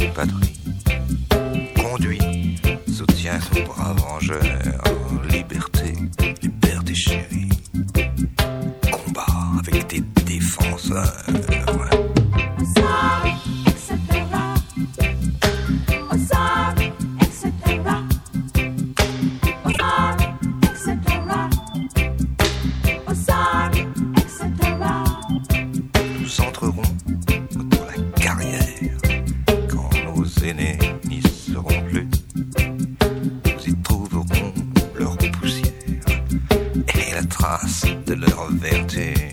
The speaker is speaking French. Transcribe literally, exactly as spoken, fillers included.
patrie. Conduit, soutient son brave vengeur. Liberté, liberté chérie. Combat avec tes défenseurs. Nous entrerons dans la carrière quand nos aînés n'y seront plus. Nous y trouverons leur poussière et la trace de leur vertu.